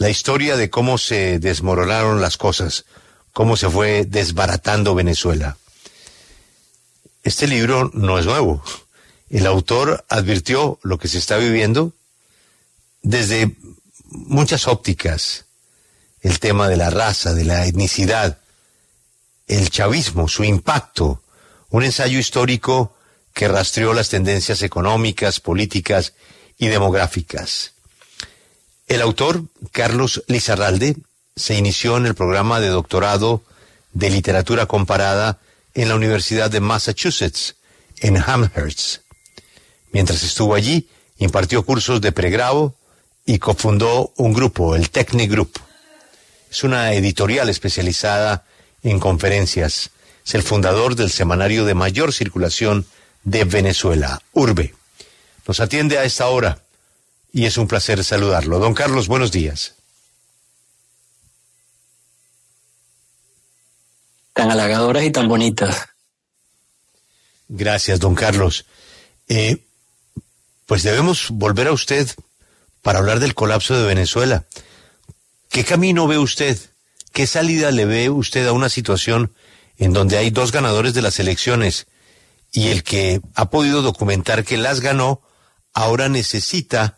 la historia de cómo se desmoronaron las cosas, cómo se fue desbaratando Venezuela. Este libro no es nuevo. El autor advirtió lo que se está viviendo desde muchas ópticas. El tema de la raza, de la etnicidad, el chavismo, su impacto, un ensayo histórico que rastreó las tendencias económicas, políticas y demográficas. El autor, Carlos Lizarralde, se inició en el programa de doctorado de literatura comparada en la Universidad de Massachusetts, en Amherst. Mientras estuvo allí, impartió cursos de pregrado y cofundó un grupo, el Technic Group. Es una editorial especializada en conferencias. Es el fundador del semanario de mayor circulación de Venezuela, Urbe. Nos atiende a esta hora y es un placer saludarlo. Don Carlos, buenos días. Tan halagadoras y tan bonitas. Gracias, don Carlos. Pues debemos volver a usted para hablar del colapso de Venezuela. ¿Qué camino ve usted? ¿Qué salida le ve usted a una situación en donde hay dos ganadores de las elecciones y el que ha podido documentar que las ganó ahora necesita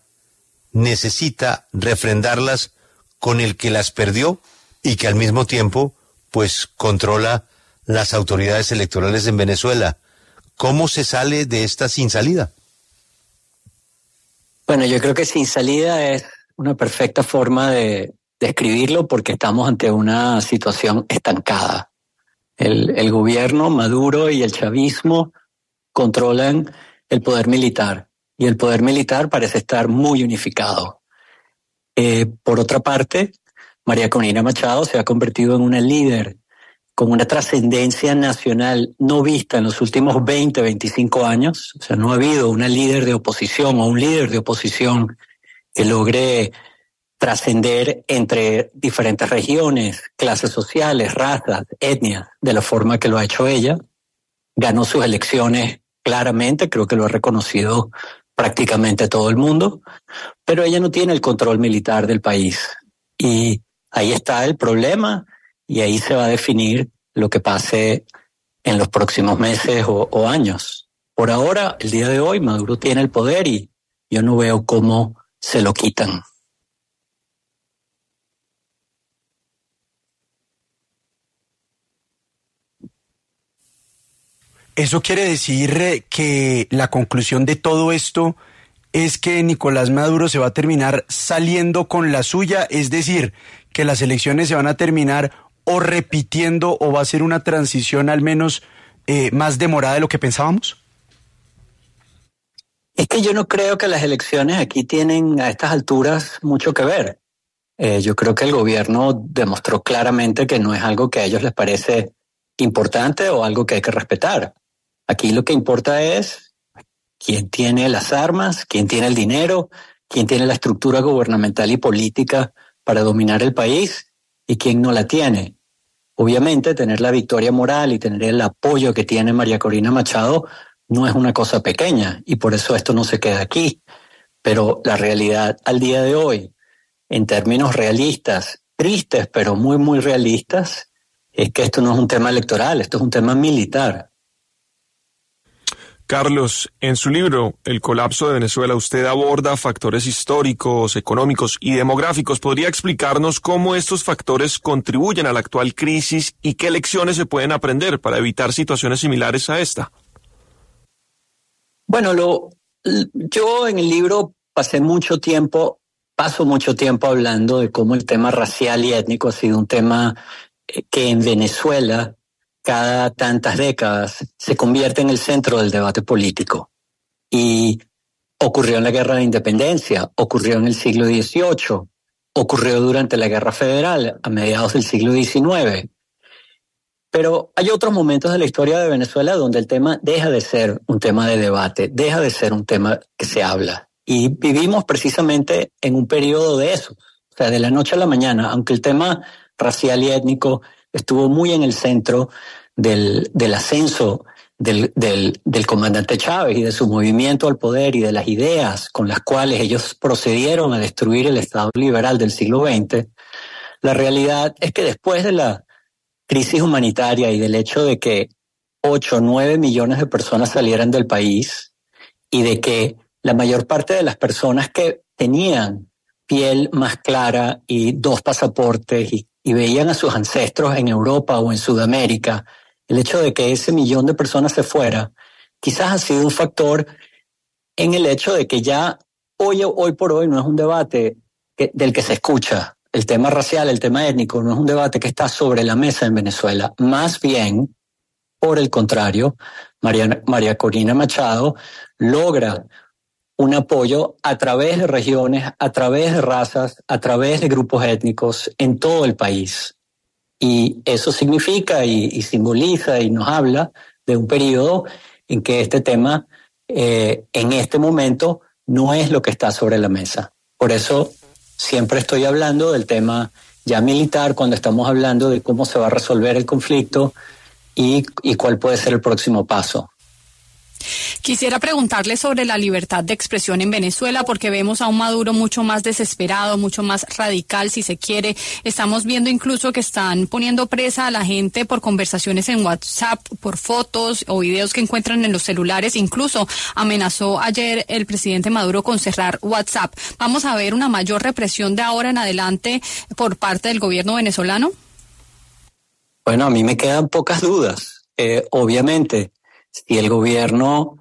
refrendarlas con el que las perdió y que al mismo tiempo pues controla las autoridades electorales en Venezuela? ¿Cómo se sale de esta sin salida? Bueno, yo creo que sin salida es una perfecta forma de describirlo porque estamos ante una situación estancada. El gobierno, Maduro y el chavismo controlan el poder militar y el poder militar parece estar muy unificado. Por otra parte, María Corina Machado se ha convertido en una líder con una trascendencia nacional no vista en los últimos 20, 25 años. O sea, no ha habido una líder de oposición o un líder de oposición que logre trascender entre diferentes regiones, clases sociales, razas, etnias, de la forma que lo ha hecho ella. Ganó sus elecciones claramente, creo que lo ha reconocido prácticamente todo el mundo, pero ella no tiene el control militar del país. Y ahí está el problema y ahí se va a definir lo que pase en los próximos meses o años. Por ahora, el día de hoy, Maduro tiene el poder y yo no veo cómo se lo quitan. ¿Eso quiere decir que la conclusión de todo esto es que Nicolás Maduro se va a terminar saliendo con la suya? Es decir, que las elecciones se van a terminar o repitiendo o va a ser una transición al menos más demorada de lo que pensábamos. Es que yo no creo que las elecciones aquí tienen a estas alturas mucho que ver. Yo creo que el gobierno demostró claramente que no es algo que a ellos les parece importante o algo que hay que respetar. Aquí lo que importa es quién tiene las armas, quién tiene el dinero, quién tiene la estructura gubernamental y política para dominar el país y quién no la tiene. Obviamente, tener la victoria moral y tener el apoyo que tiene María Corina Machado no es una cosa pequeña y por eso esto no se queda aquí. Pero la realidad al día de hoy, en términos realistas, tristes pero muy, muy realistas, es que esto no es un tema electoral, esto es un tema militar. Carlos, en su libro El colapso de Venezuela, usted aborda factores históricos, económicos y demográficos. ¿Podría explicarnos cómo estos factores contribuyen a la actual crisis y qué lecciones se pueden aprender para evitar situaciones similares a esta? Bueno, yo en el libro paso mucho tiempo hablando de cómo el tema racial y étnico ha sido un tema que en Venezuela cada tantas décadas se convierte en el centro del debate político. Y ocurrió en la Guerra de Independencia, ocurrió en el siglo XVIII, ocurrió durante la Guerra Federal a mediados del siglo XIX. Pero hay otros momentos de la historia de Venezuela donde el tema deja de ser un tema de debate, deja de ser un tema que se habla. Y vivimos precisamente en un periodo de eso. O sea, de la noche a la mañana, aunque el tema racial y étnico estuvo muy en el centro del ascenso del comandante Chávez y de su movimiento al poder y de las ideas con las cuales ellos procedieron a destruir el Estado liberal del siglo XX, la realidad es que después de la crisis humanitaria y del hecho de que 8 o 9 millones de personas salieran del país y de que la mayor parte de las personas que tenían piel más clara y 2 pasaportes y veían a sus ancestros en Europa o en Sudamérica, el hecho de que ese millón de personas se fuera, quizás ha sido un factor en el hecho de que ya hoy por hoy no es un debate del que se escucha. El tema racial, el tema étnico, no es un debate que está sobre la mesa en Venezuela. Más bien, por el contrario, María Corina Machado logra un apoyo a través de regiones, a través de razas, a través de grupos étnicos en todo el país. Y eso significa y simboliza y nos habla de un periodo en que este tema, en este momento, no es lo que está sobre la mesa. Por eso siempre estoy hablando del tema ya militar cuando estamos hablando de cómo se va a resolver el conflicto y cuál puede ser el próximo paso. Quisiera preguntarle sobre la libertad de expresión en Venezuela, porque vemos a un Maduro mucho más desesperado, mucho más radical, si se quiere. Estamos viendo incluso que están poniendo presa a la gente por conversaciones en WhatsApp, por fotos o videos que encuentran en los celulares. Incluso amenazó ayer el presidente Maduro con cerrar WhatsApp. ¿Vamos a ver una mayor represión de ahora en adelante por parte del gobierno venezolano? Bueno, a mí me quedan pocas dudas. Obviamente, si el gobierno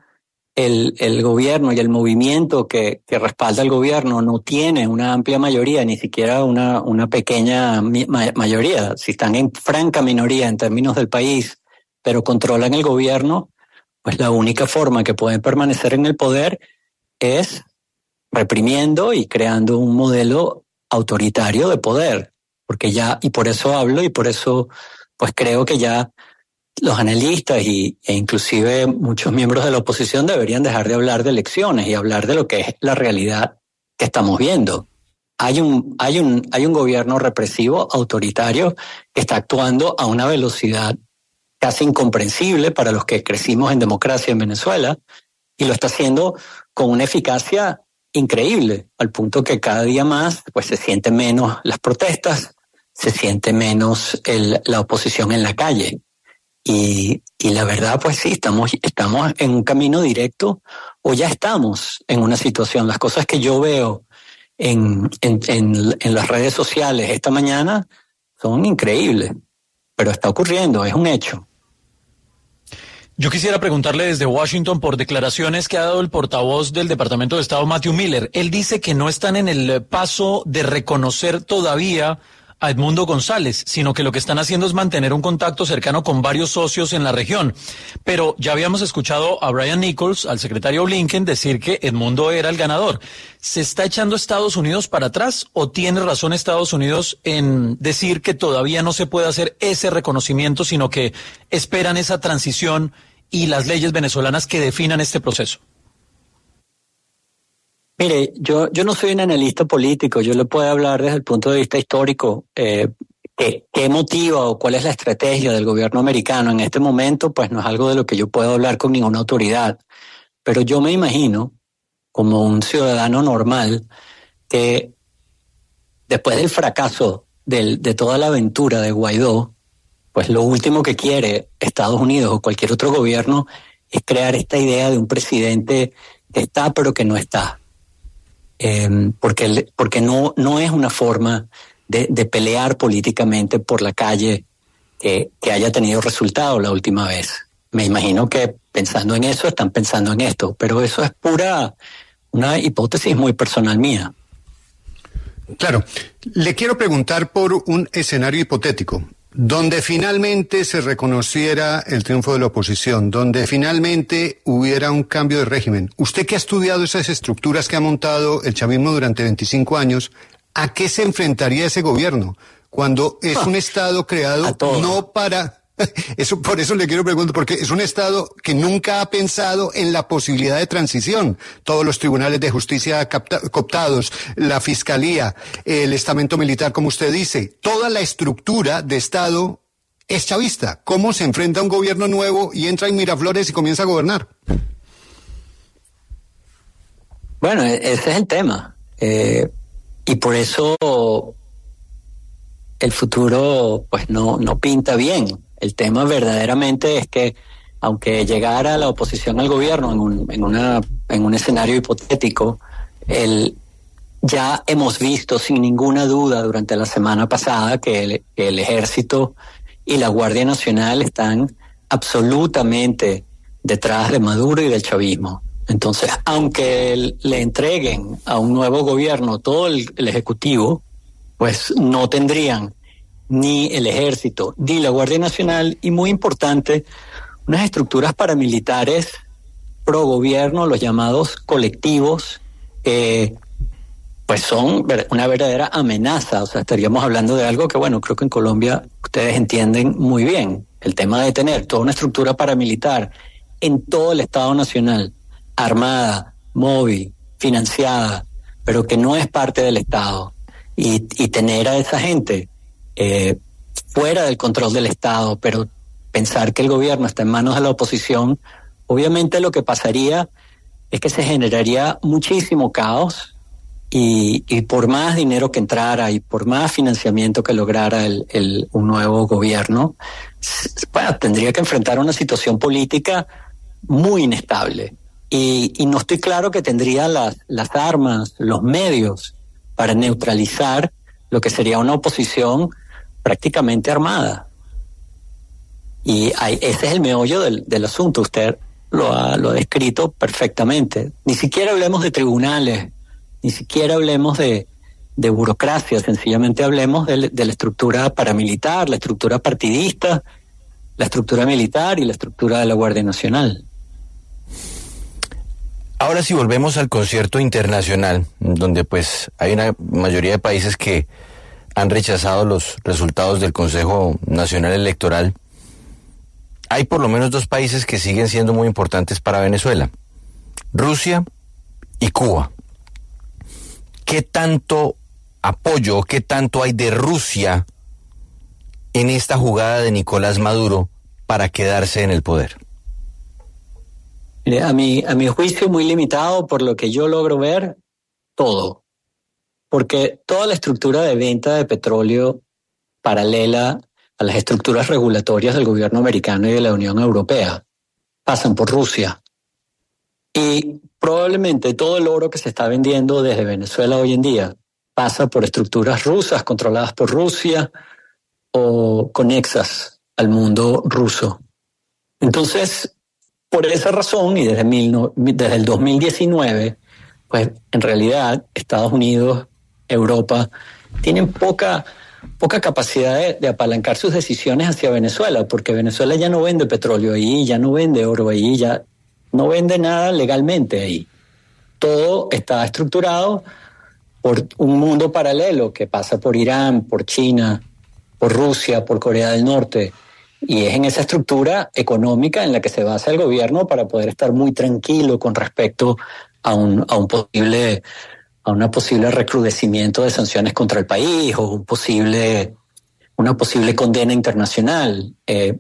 y el movimiento que respalda al gobierno no tiene una amplia mayoría, ni siquiera una pequeña mayoría, si están en franca minoría en términos del país, pero controlan el gobierno, pues la única forma que pueden permanecer en el poder es reprimiendo y creando un modelo autoritario de poder. Porque ya, y por eso hablo y por eso pues creo que ya los analistas e inclusive muchos miembros de la oposición deberían dejar de hablar de elecciones y hablar de lo que es la realidad que estamos viendo. Hay un gobierno represivo, autoritario, que está actuando a una velocidad casi incomprensible para los que crecimos en democracia en Venezuela, y lo está haciendo con una eficacia increíble, al punto que cada día más pues se siente menos las protestas, se siente menos la oposición en la calle. Y la verdad, pues sí, estamos en un camino directo, o ya estamos en una situación. Las cosas que yo veo en las redes sociales esta mañana son increíbles, pero está ocurriendo, es un hecho. Yo quisiera preguntarle desde Washington por declaraciones que ha dado el portavoz del Departamento de Estado, Matthew Miller. Él dice que no están en el paso de reconocer todavía a Edmundo González, sino que lo que están haciendo es mantener un contacto cercano con varios socios en la región. Pero ya habíamos escuchado a Brian Nichols, al secretario Blinken, decir que Edmundo era el ganador. ¿Se está echando Estados Unidos para atrás o tiene razón Estados Unidos en decir que todavía no se puede hacer ese reconocimiento, sino que esperan esa transición y las leyes venezolanas que definan este proceso? Mire, yo no soy un analista político, yo le puedo hablar desde el punto de vista histórico. ¿Qué motiva o cuál es la estrategia del gobierno americano en este momento? Pues no es algo de lo que yo puedo hablar con ninguna autoridad. Pero yo me imagino, como un ciudadano normal, que después del fracaso de toda la aventura de Guaidó, pues lo último que quiere Estados Unidos o cualquier otro gobierno es crear esta idea de un presidente que está pero que no está. Porque no es una forma de pelear políticamente por la calle que haya tenido resultado la última vez. Me imagino que pensando en eso están pensando en esto, pero eso es una hipótesis muy personal mía. Claro, le quiero preguntar por un escenario hipotético, donde finalmente se reconociera el triunfo de la oposición, donde finalmente hubiera un cambio de régimen. Usted que ha estudiado esas estructuras que ha montado el chavismo durante 25 años, ¿a qué se enfrentaría ese gobierno? Cuando es un Estado creado no para... Por eso le quiero preguntar, porque es un Estado que nunca ha pensado en la posibilidad de transición. Todos los tribunales de justicia cooptados, la fiscalía, el estamento militar, como usted dice, toda la estructura de Estado es chavista. ¿Cómo se enfrenta a un gobierno nuevo y entra en Miraflores y comienza a gobernar? Bueno, ese es el tema. Y por eso el futuro pues no pinta bien. El tema verdaderamente es que aunque llegara la oposición al gobierno en un escenario hipotético, ya hemos visto sin ninguna duda durante la semana pasada que el Ejército y la Guardia Nacional están absolutamente detrás de Maduro y del chavismo. Entonces, aunque le entreguen a un nuevo gobierno todo el Ejecutivo, pues no tendrían ni el Ejército ni la Guardia Nacional, y muy importante, unas estructuras paramilitares pro gobierno, los llamados colectivos, pues son una verdadera amenaza. O sea, estaríamos hablando de algo que, bueno, creo que en Colombia ustedes entienden muy bien. El tema de tener toda una estructura paramilitar en todo el Estado Nacional, armada, móvil, financiada, pero que no es parte del Estado, y tener a esa gente fuera del control del Estado, pero pensar que el gobierno está en manos de la oposición, obviamente lo que pasaría es que se generaría muchísimo caos, y por más dinero que entrara y por más financiamiento que lograra un nuevo gobierno, bueno, tendría que enfrentar una situación política muy inestable. Y no estoy claro que tendría las armas, los medios para neutralizar lo que sería una oposición prácticamente armada. Y ese es el meollo del asunto. Usted lo ha descrito perfectamente. Ni siquiera hablemos de tribunales, ni siquiera hablemos de burocracia, sencillamente hablemos de la estructura paramilitar, la estructura partidista, la estructura militar y la estructura de la Guardia Nacional. Ahora si volvemos al concierto internacional, donde pues hay una mayoría de países que han rechazado los resultados del Consejo Nacional Electoral, hay por lo menos dos países que siguen siendo muy importantes para Venezuela: Rusia y Cuba. ¿Qué tanto apoyo, qué tanto hay de Rusia en esta jugada de Nicolás Maduro para quedarse en el poder? A mi juicio muy limitado, por lo que yo logro ver, todo. Porque toda la estructura de venta de petróleo paralela a las estructuras regulatorias del gobierno americano y de la Unión Europea pasan por Rusia. Y probablemente todo el oro que se está vendiendo desde Venezuela hoy en día pasa por estructuras rusas controladas por Rusia o conexas al mundo ruso. Entonces, por esa razón, y desde el 2019, pues en realidad Estados Unidos, Europa, tienen poca capacidad de apalancar sus decisiones hacia Venezuela, porque Venezuela ya no vende petróleo ahí, ya no vende oro ahí, ya no vende nada legalmente ahí. Todo está estructurado por un mundo paralelo que pasa por Irán, por China, por Rusia, por Corea del Norte. Y es en esa estructura económica en la que se basa el gobierno para poder estar muy tranquilo con respecto a una posible recrudecimiento de sanciones contra el país o una posible condena internacional.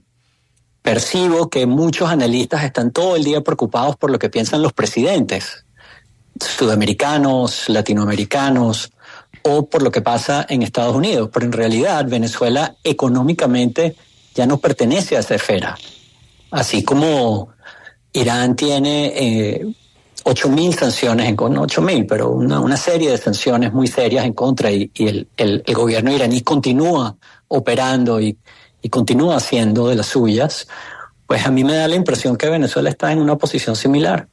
Percibo que muchos analistas están todo el día preocupados por lo que piensan los presidentes sudamericanos, latinoamericanos, o por lo que pasa en Estados Unidos. Pero en realidad Venezuela económicamente ya no pertenece a esa esfera. Así como Irán tiene 8.000 sanciones, no 8.000, pero una serie de sanciones muy serias en contra, y el gobierno iraní continúa operando y continúa haciendo de las suyas, pues a mí me da la impresión que Venezuela está en una posición similar.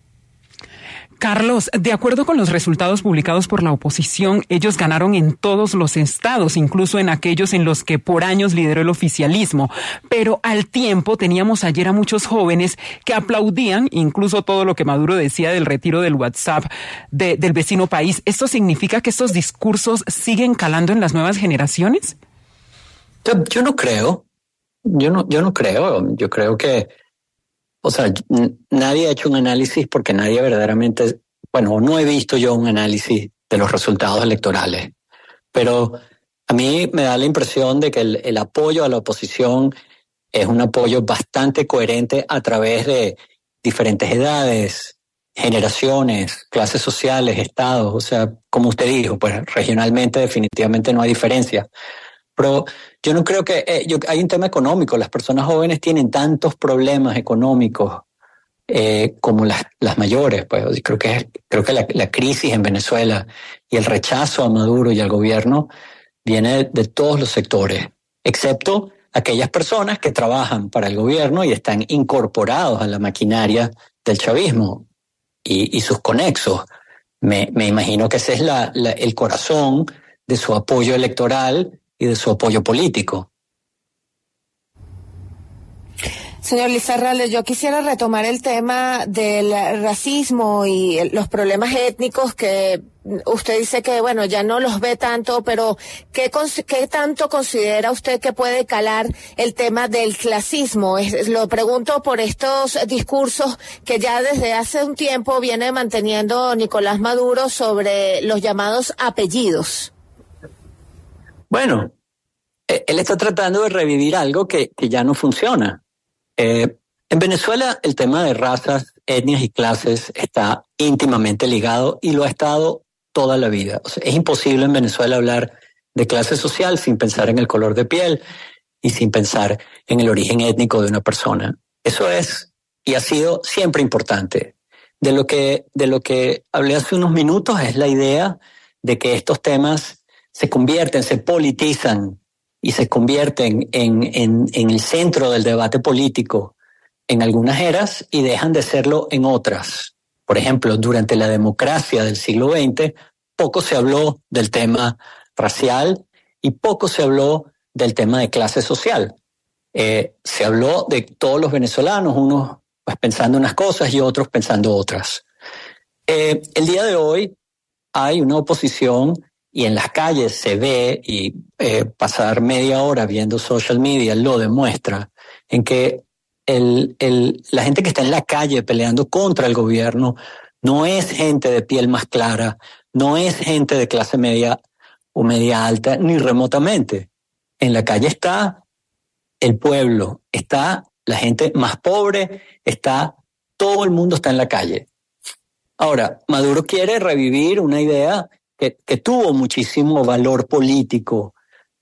Carlos, de acuerdo con los resultados publicados por la oposición, ellos ganaron en todos los estados, incluso en aquellos en los que por años lideró el oficialismo. Pero al tiempo teníamos ayer a muchos jóvenes que aplaudían incluso todo lo que Maduro decía del retiro del WhatsApp del vecino país. ¿Esto significa que estos discursos siguen calando en las nuevas generaciones? Yo no creo. Yo no creo. Yo creo que, o sea, nadie ha hecho un análisis, porque nadie verdaderamente, bueno, no he visto yo un análisis de los resultados electorales, pero A mí me da la impresión de que el apoyo a la oposición es un apoyo bastante coherente a través de diferentes edades, generaciones, clases sociales, estados. O sea, como usted dijo, pues regionalmente definitivamente no hay diferencia. Pero yo no creo que... hay un tema económico. Las personas jóvenes tienen tantos problemas económicos como las mayores. Pues creo que la crisis en Venezuela y el rechazo a Maduro y al gobierno viene de todos los sectores, excepto aquellas personas que trabajan para el gobierno y están incorporados a la maquinaria del chavismo y sus conexos. Me imagino que ese es el corazón de su apoyo electoral y de su apoyo político. Señor Lizarralde, yo quisiera retomar el tema del racismo y los problemas étnicos que usted dice que, bueno, ya no los ve tanto, pero ¿qué tanto considera usted que puede calar el tema del clasismo? Lo pregunto por estos discursos que ya desde hace un tiempo viene manteniendo Nicolás Maduro sobre los llamados apellidos. Bueno, él está tratando de revivir algo que ya no funciona. En Venezuela el tema de razas, etnias y clases está íntimamente ligado y lo ha estado toda la vida. O sea, es imposible en Venezuela hablar de clase social sin pensar en el color de piel y sin pensar en el origen étnico de una persona. Eso es y ha sido siempre importante. De lo que hablé hace unos minutos es la idea de que estos temas se politizan y se convierten en el centro del debate político en algunas eras y dejan de serlo en otras. Por ejemplo, durante la democracia del siglo XX, poco se habló del tema racial y poco se habló del tema de clase social. Se habló de todos los venezolanos, unos pues, pensando unas cosas y otros pensando otras. El día de hoy hay una oposición y en las calles se ve, y pasar media hora viendo social media lo demuestra, en que la gente que está en la calle peleando contra el gobierno no es gente de piel más clara, no es gente de clase media o media alta, ni remotamente. En la calle está el pueblo, está la gente más pobre, todo el mundo está en la calle. Ahora, Maduro quiere revivir una idea que tuvo muchísimo valor político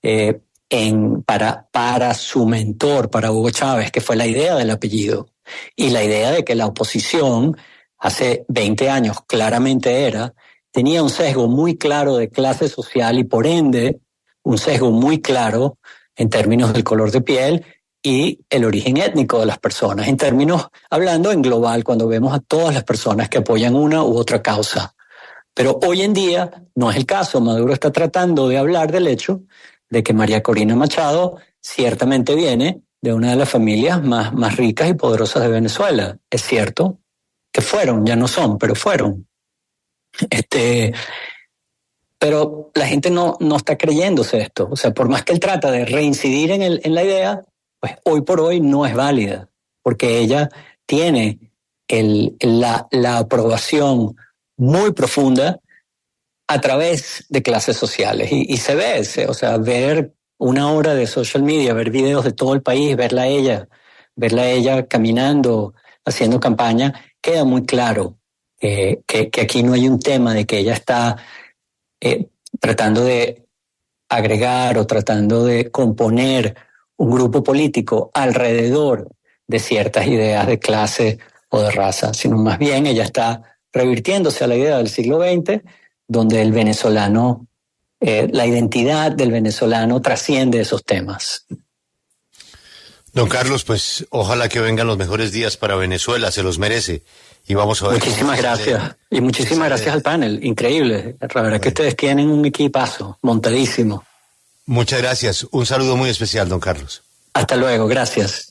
para su mentor, para Hugo Chávez, que fue la idea del apellido y la idea de que la oposición hace 20 años claramente tenía un sesgo muy claro de clase social y por ende un sesgo muy claro en términos del color de piel y el origen étnico de las personas, en términos hablando en global cuando vemos a todas las personas que apoyan una u otra causa. Pero hoy en día no es el caso. Maduro está tratando de hablar del hecho de que María Corina Machado ciertamente viene de una de las familias más ricas y poderosas de Venezuela. Es cierto que fueron, ya no son, pero fueron. Pero la gente no está creyéndose esto. O sea, por más que él trata de reincidir en la idea, pues hoy por hoy no es válida, porque ella tiene la aprobación muy profunda a través de clases sociales y se ve, o sea, ver una hora de social media, ver videos de todo el país, verla a ella caminando, haciendo campaña, queda muy claro que aquí no hay un tema de que ella está tratando de agregar o tratando de componer un grupo político alrededor de ciertas ideas de clase o de raza, sino más bien ella está revirtiéndose a la idea del siglo XX, donde el venezolano, la identidad del venezolano trasciende esos temas. Don Carlos, pues ojalá que vengan los mejores días para Venezuela, se los merece. Y vamos a ver. Muchísimas gracias. Y muchísimas gracias al panel. Increíble. La verdad que ustedes tienen un equipazo montadísimo. Muchas gracias. Un saludo muy especial, don Carlos. Hasta luego. Gracias.